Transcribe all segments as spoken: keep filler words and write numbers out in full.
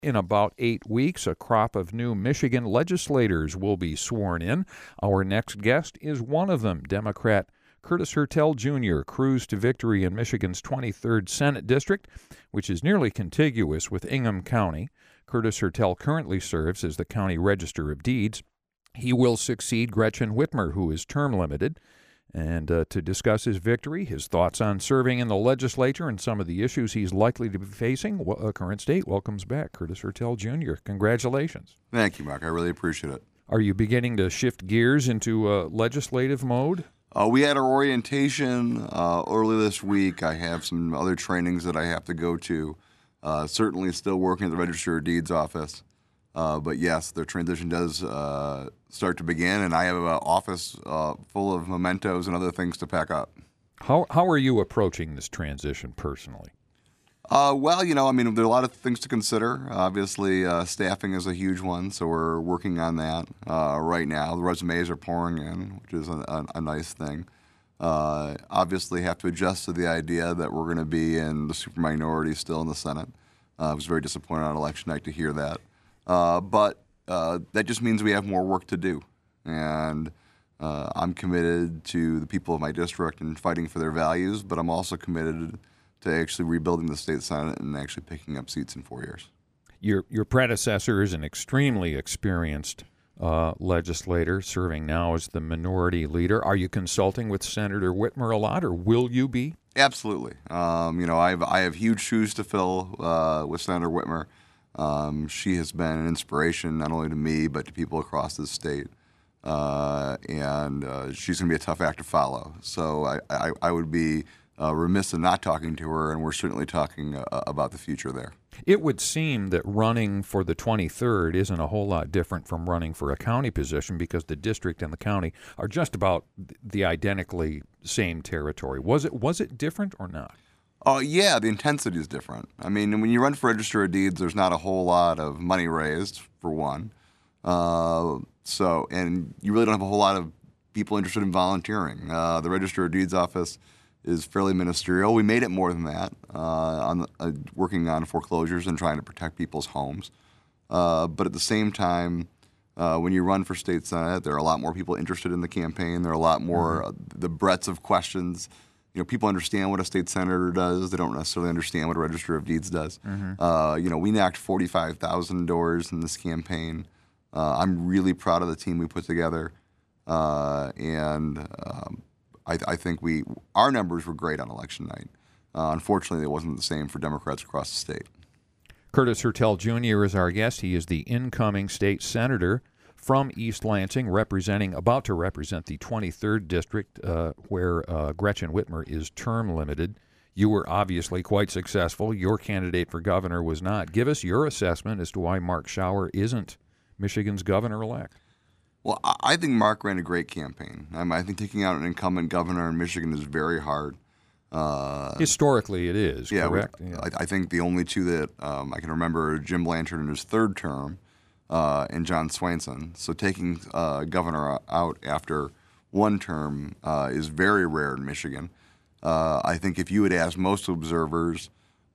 In about eight weeks, a crop of new Michigan legislators will be sworn in. Our next guest is one of them, Democrat Curtis Hertel Junior cruised to victory in Michigan's twenty-third Senate District, which is nearly contiguous with Ingham County. Curtis Hertel currently serves as the County Register of Deeds. He will succeed Gretchen Whitmer, who is term limited. And uh, to discuss his victory, his thoughts on serving in the legislature, and some of the issues he's likely to be facing, well, uh, Current State welcomes back Curtis Hertel Junior Congratulations. Thank you, Mark. I really appreciate it. Are you beginning to shift gears into uh, legislative mode? Uh, we had our orientation uh, early this week. I have some other trainings that I have to go to. Uh, certainly still working at the Register of Deeds office. Uh, but yes, the transition does uh, start to begin, and I have an office uh, full of mementos and other things to pack up. How how are you approaching this transition personally? Uh, well, you know, I mean, there are a lot of things to consider. Obviously, uh, staffing is a huge one, so we're working on that uh, right now. The resumes are pouring in, which is a, a, a nice thing. Uh, obviously, have to adjust to the idea that we're going to be in the superminority still in the Senate. Uh, I was very disappointed on election night to hear that. Uh, but uh, that just means we have more work to do. And uh, I'm committed to the people of my district and fighting for their values, but I'm also committed to actually rebuilding the state Senate and actually picking up seats in four years. Your your predecessor is an extremely experienced uh, legislator, serving now as the minority leader. Are you consulting with Senator Whitmer a lot, or will you be? Absolutely. Um, you know, I have I have huge shoes to fill uh, with Senator Whitmer. Um, she has been an inspiration not only to me but to people across the state, uh, and uh, she's going to be a tough act to follow. So I, I, I would be uh, remiss in not talking to her, and we're certainly talking uh, about the future there. It would seem that running for the twenty-third isn't a whole lot different from running for a county position, because the district and the county are just about the identically same territory. Was it was it different or not? Oh, yeah, the intensity is different. I mean, when you run for Register of Deeds, there's not a whole lot of money raised, for one. Uh, so, and you really don't have a whole lot of people interested in volunteering. Uh, the Register of Deeds office is fairly ministerial. We made it more than that, uh, on uh, working on foreclosures and trying to protect people's homes. Uh, but at the same time, uh, when you run for state senate, there are a lot more people interested in the campaign. There are a lot more, uh, the breadth of questions. You know, people understand what a state senator does. They don't necessarily understand what a Register of Deeds does. Mm-hmm. Uh, you know, we knocked forty-five thousand doors in this campaign. Uh, I'm really proud of the team we put together, uh, and um, I, I think we our numbers were great on election night. Uh, unfortunately, it wasn't the same for Democrats across the state. Curtis Hertel Junior is our guest. He is the incoming state senator from East Lansing, representing, about to represent the twenty-third district, uh, where uh, Gretchen Whitmer is term limited. You were obviously quite successful. Your candidate for governor was not. Give us your assessment as to why Mark Schauer isn't Michigan's governor-elect. Well, I think Mark ran a great campaign. I, mean, I think taking out an incumbent governor in Michigan is very hard. Uh, Historically, it is, yeah, correct? We, yeah. I, I think the only two that um, I can remember are Jim Blanchard in his third term, Uh, and John Swainson. So taking uh, governor out after one term uh, is very rare in Michigan. Uh, I think if you had asked most observers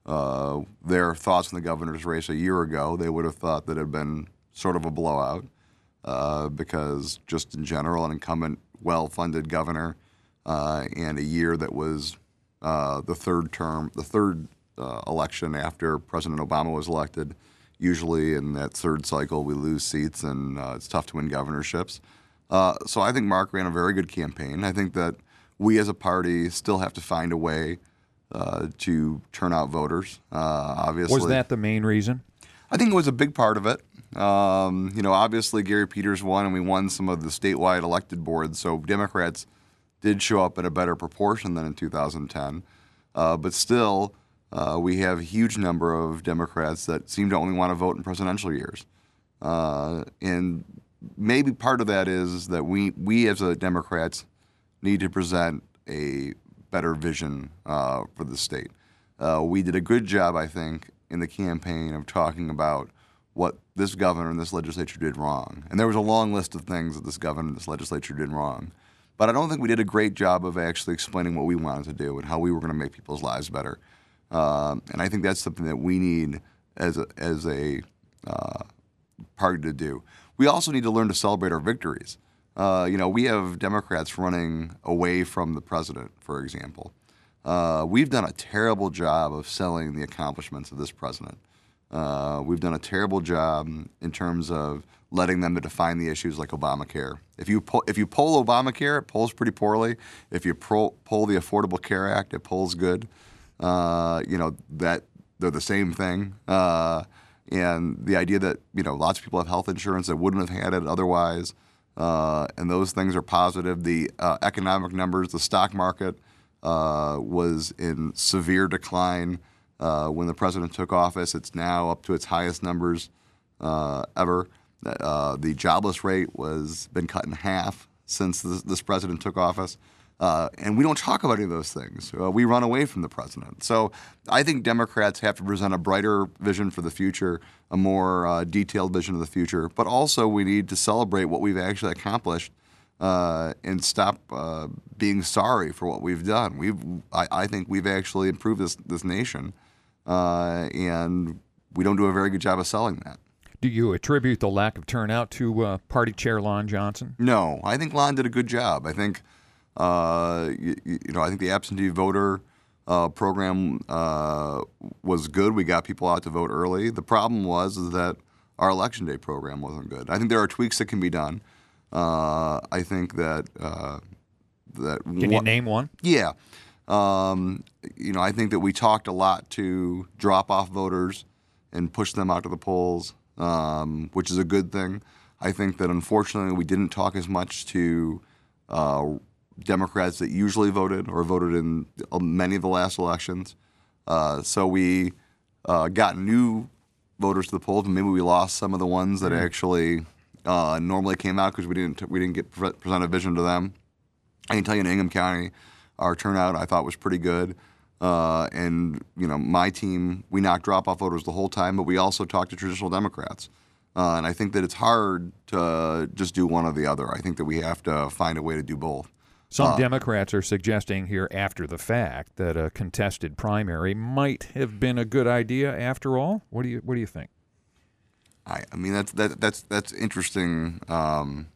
uh, their thoughts on the governor's race a year ago, they would have thought that it had been sort of a blowout uh, because just in general, an incumbent, well-funded governor uh, and a year that was uh, the third term, the third uh, election after President Obama was elected. Usually in that third cycle, we lose seats, and uh, it's tough to win governorships. Uh, so I think Mark ran a very good campaign. I think that we as a party still have to find a way uh, to turn out voters, uh, obviously. Was that the main reason? I think it was a big part of it. Um, you know, obviously Gary Peters won, and we won some of the statewide elected boards, so Democrats did show up at a better proportion than in two thousand ten. Uh, but still, Uh, we have a huge number of Democrats that seem to only want to vote in presidential years. Uh, and maybe part of that is that we, we as a Democrats need to present a better vision uh, for the state. Uh, we did a good job, I think, in the campaign of talking about what this governor and this legislature did wrong. And there was a long list of things that this governor and this legislature did wrong. But I don't think we did a great job of actually explaining what we wanted to do and how we were going to make people's lives better. Um, and I think that's something that we need as a, as a uh, party to do. We also need to learn to celebrate our victories. Uh, you know, we have Democrats running away from the president, for example. Uh, we've done a terrible job of selling the accomplishments of this president. Uh, we've done a terrible job in terms of letting them to define the issues like Obamacare. If you po- if you poll Obamacare, it polls pretty poorly. If you pro- poll the Affordable Care Act, it polls good. Uh, you know, that they're the same thing. Uh, and the idea that, you know, lots of people have health insurance that wouldn't have had it otherwise, uh, and those things are positive. The uh, economic numbers, the stock market uh, was in severe decline uh, when the president took office. It's now up to its highest numbers uh, ever. Uh, the jobless rate was been cut in half since this, this president took office. Uh, and we don't talk about any of those things. Uh, we run away from the president. So I think Democrats have to present a brighter vision for the future, a more uh, detailed vision of the future. But also we need to celebrate what we've actually accomplished uh, and stop uh, being sorry for what we've done. We've, I, I think we've actually improved this, this nation, uh, and we don't do a very good job of selling that. Do you attribute the lack of turnout to uh, Party Chair Lon Johnson? No, I think Lon did a good job. I think Uh, you, you know, I think the absentee voter uh, program uh, was good. We got people out to vote early. The problem was is that our election day program wasn't good. I think there are tweaks that can be done. Uh, I think that uh, that can you name one? Yeah, um, you know, I think that we talked a lot to drop off voters and push them out to the polls, um, which is a good thing. I think that unfortunately we didn't talk as much to Uh, Democrats that usually voted or voted in many of the last elections. Uh, so we uh, got new voters to the polls, and maybe we lost some of the ones that actually uh, normally came out because we didn't we didn't get pre- present a vision to them. I can tell you in Ingham County, our turnout I thought was pretty good. Uh, and you know, my team, we knocked drop-off voters the whole time, but we also talked to traditional Democrats. Uh, and I think that it's hard to just do one or the other. I think that we have to find a way to do both. Some uh, Democrats are suggesting here after the fact that a contested primary might have been a good idea after all. What do you What do you think? I, I mean that's that, that's that's interesting. Um,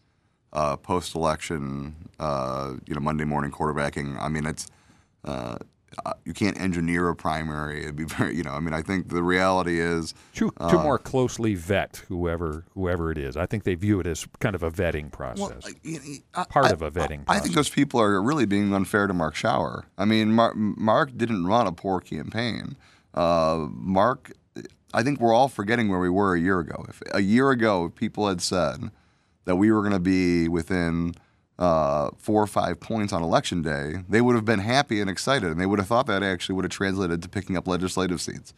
uh, post-election, uh, you know, Monday morning quarterbacking. I mean, it's uh, you can't engineer a primary. It'd be very, you know. I mean, I think the reality is to, to uh, more closely vet whoever whoever it is. I think they view it as kind of a vetting process, well, you know, part I, of a vetting I, process. I think those people are really being unfair to Mark Schauer. I mean, Mark, Mark didn't run a poor campaign. Uh, Mark, I think we're all forgetting where we were a year ago. If a year ago people had said that we were going to be within Uh, four or five points on election day, they would have been happy and excited, and they would have thought that actually would have translated to picking up legislative seats.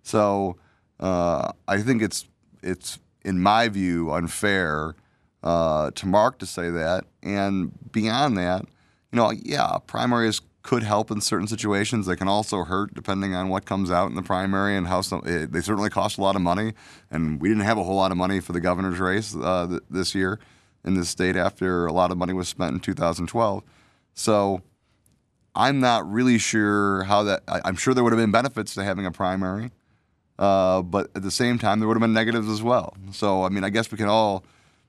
So uh, I think it's it's in my view unfair uh, to Mark to say that. And beyond that, you know, yeah, primaries could help in certain situations. They can also hurt depending on what comes out in the primary and how some. It, they certainly cost a lot of money, and we didn't have a whole lot of money for the governor's race uh, th- this year in this state after a lot of money was spent in two thousand twelve. So I'm not really sure how that, I, I'm sure there would have been benefits to having a primary, uh, but at the same time there would have been negatives as well. So, I mean, I guess we can all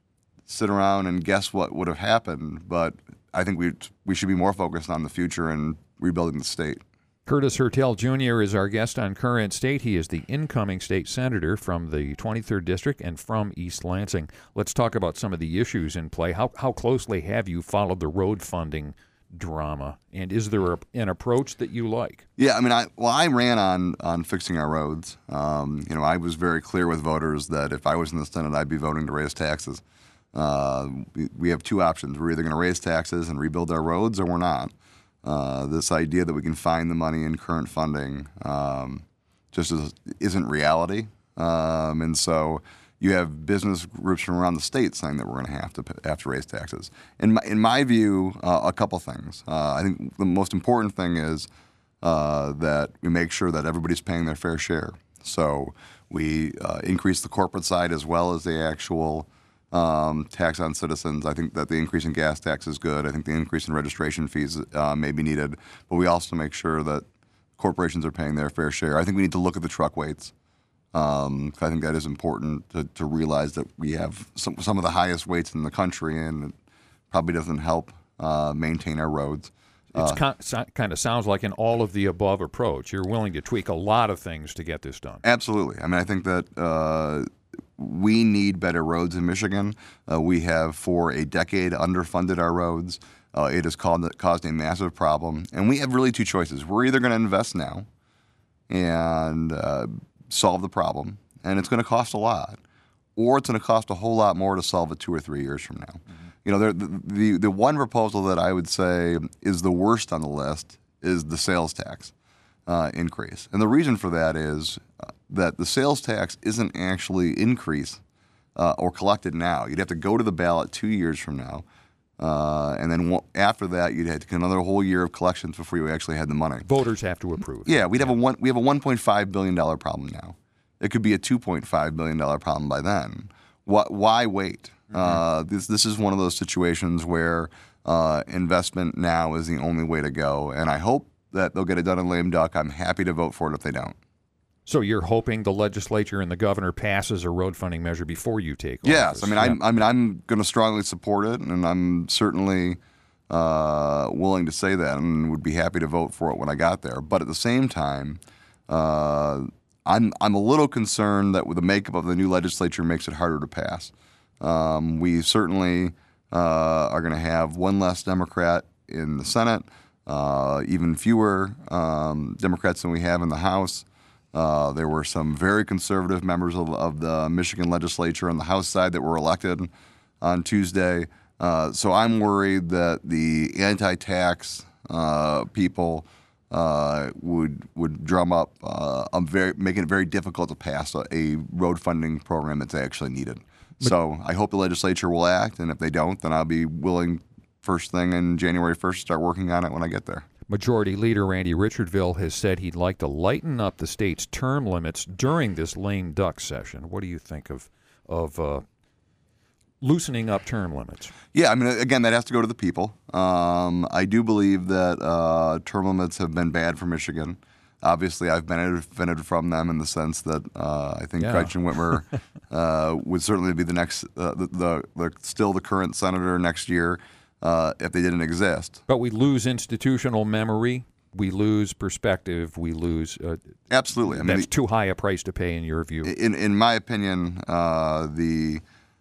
sit around and guess what would have happened, but I think we we should be more focused on the future and rebuilding the state. Curtis Hertel Junior is our guest on Current State. He is the incoming state senator from the twenty-third District and from East Lansing. Let's talk about some of the issues in play. How how closely have you followed the road funding drama, and is there a, an approach that you like? Yeah, I mean, I well, I ran on on fixing our roads. Um, you know, I was very clear with voters that if I was in the Senate, I'd be voting to raise taxes. Uh, we, we have two options. We're either going to raise taxes and rebuild our roads, or we're not. Uh, this idea that we can find the money in current funding um, just is, isn't reality. Um, and so you have business groups from around the state saying that we're going to have to have to raise taxes. In my, in my view, uh, a couple things. Uh, I think the most important thing is uh, that we make sure that everybody's paying their fair share. So we uh, increase the corporate side as well as the actual Um, tax on citizens. I think that the increase in gas tax is good. I think the increase in registration fees uh, may be needed, but we also make sure that corporations are paying their fair share. I think we need to look at the truck weights. Um, I think that is important to, to realize that we have some, some of the highest weights in the country, and it probably doesn't help uh, maintain our roads. It's Uh, con- so- kind of sounds like an all of the above approach. You're willing to tweak a lot of things to get this done. Absolutely. I mean, I think that uh, we need better roads in Michigan. Uh, we have, for a decade, underfunded our roads. Uh, it has caused, caused a massive problem. And we have really two choices. We're either going to invest now and uh, solve the problem, and it's going to cost a lot, or it's going to cost a whole lot more to solve it two or three years from now. Mm-hmm. You know, there, the, the the one proposal that I would say is the worst on the list is the sales tax uh, increase, and the reason for that is uh, that the sales tax isn't actually increased uh, or collected now. You'd have to go to the ballot two years from now, uh, and then w- after that, you'd have to get another whole year of collections before you actually had the money. Voters have to approve. Yeah, we'd have a one we have a one point five billion dollar problem now. It could be a two point five billion dollar problem by then. Why, why wait? Mm-hmm. Uh, this this is one of those situations where uh, investment now is the only way to go, and I hope that they'll get it done in lame duck. I'm happy to vote for it if they don't. So you're hoping the legislature and the governor passes a road funding measure before you take office? Yes, I mean, yeah. I'm, I mean, I'm going to strongly support it, and I'm certainly uh, willing to say that, and would be happy to vote for it when I got there. But at the same time, uh, I'm I'm a little concerned that with the makeup of the new legislature makes it harder to pass. Um, we certainly uh, are going to have one less Democrat in the Senate, uh, even fewer um, Democrats than we have in the House. Uh, there were some very conservative members of, of the Michigan legislature on the House side that were elected on Tuesday. Uh, so I'm worried that the anti-tax uh, people uh, would would drum up, uh, a very, making it very difficult to pass a, a road funding program that's actually needed. So I hope the legislature will act, and if they don't, then I'll be willing first thing in January first to start working on it when I get there. Majority Leader Randy Richardville has said he'd like to lighten up the state's term limits during this lame duck session. What do you think of of uh, loosening up term limits? Yeah, I mean, again, that has to go to the people. Um, I do believe that uh, term limits have been bad for Michigan. Obviously, I've benefited from them in the sense that uh, I think Yeah. Gretchen Whitmer uh, would certainly be the next, uh, the, the, the still the current senator next year uh, if they didn't exist. But we lose institutional memory, we lose perspective, we lose. Uh, Absolutely, I mean, that's the, too high a price to pay in your view. in in my opinion, uh, the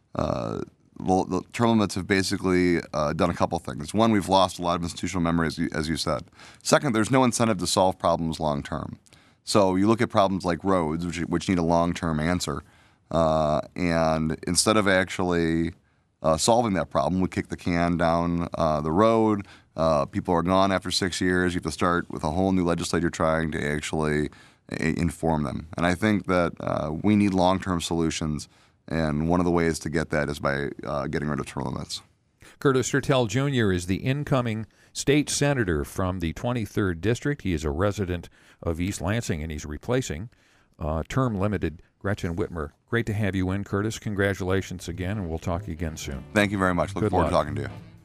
uh, the the term limits have basically uh, done a couple things. One, we've lost a lot of institutional memory, as you, as you said. Second, there's no incentive to solve problems long term. So you look at problems like roads, which, which need a long-term answer, uh, and instead of actually uh, solving that problem, we kick the can down uh, the road. Uh, people are gone after six years. You have to start with a whole new legislature trying to actually a- inform them. And I think that uh, we need long-term solutions. And one of the ways to get that is by uh, getting rid of term limits. Curtis Hertel Junior is the incoming state senator from the twenty-third District. He is a resident of East Lansing, and he's replacing uh, term-limited Gretchen Whitmer. Great to have you in, Curtis. Congratulations again, and we'll talk again soon. Thank you very much. Look Good forward luck. to talking to you.